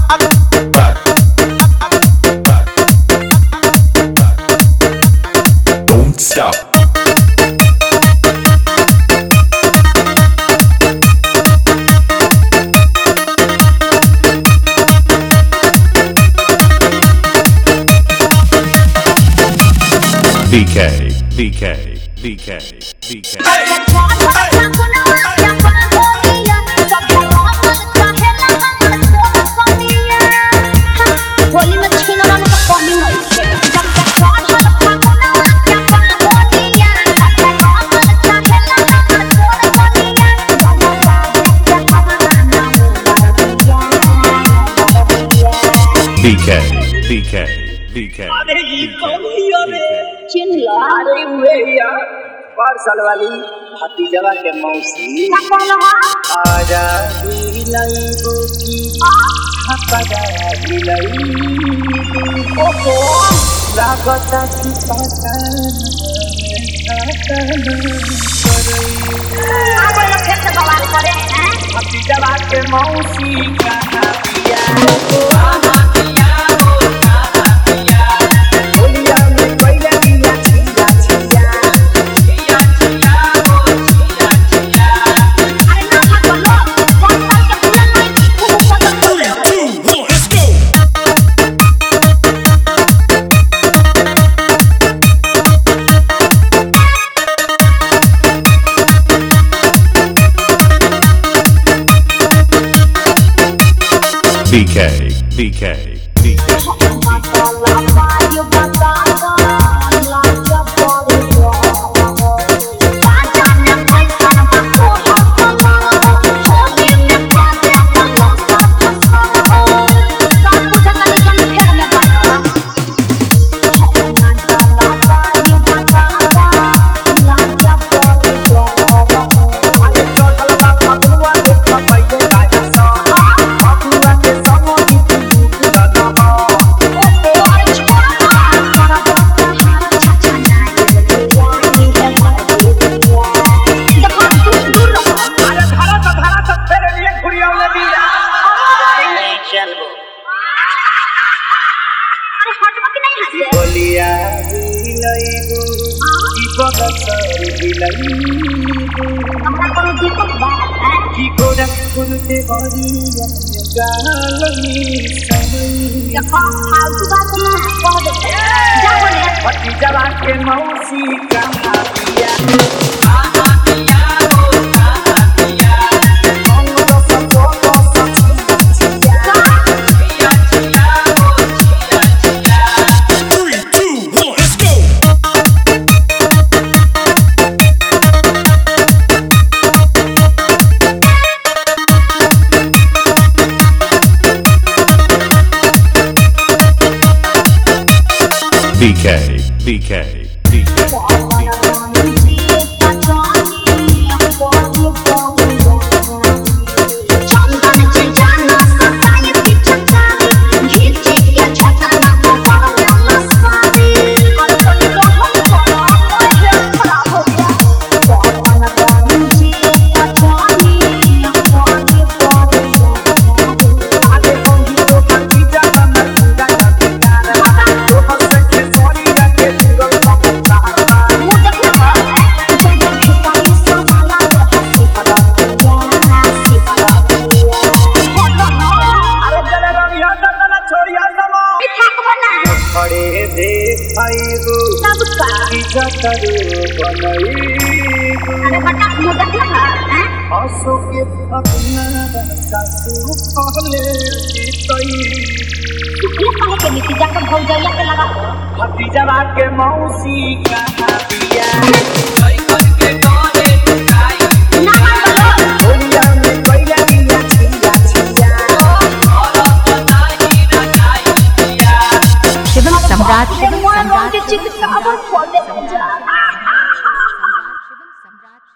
Don't stop. BK, BK, BK, BK. BK, BK, BK. अरे ये कौन है रे? चिल्ला रहे हुए यार। पार्सल वाली भतीजवा के मौसी। आजा दिलाई बुकी, हपदा दिलाई। ओहो, लागता कि पता भतीजवा के मौसी कहाँ दिया? BK, BK, BK. बोलिया दिलाइबो की बगसर दिलाइबो हमरा कोनो दिक्कत बा की गोरा फूल के बरिया गालनी समय देखो फालतू बात ना कह दे जा बोले भतीजवा के मौसी कहाँ दिया BK, BK, BK. खड़े देखाइबो पिज्जा करू बनाइबो अरे बटा मोटा लगा हैं हंसो के अपना सासू कहले तई ये कहे के पिज्जा का भौजैया के लगा भतीजवा के मौसी कहाँ दिया कई करके करे काई ना बोलो बोलिया में कोइला दिया छिया छिया सम्राट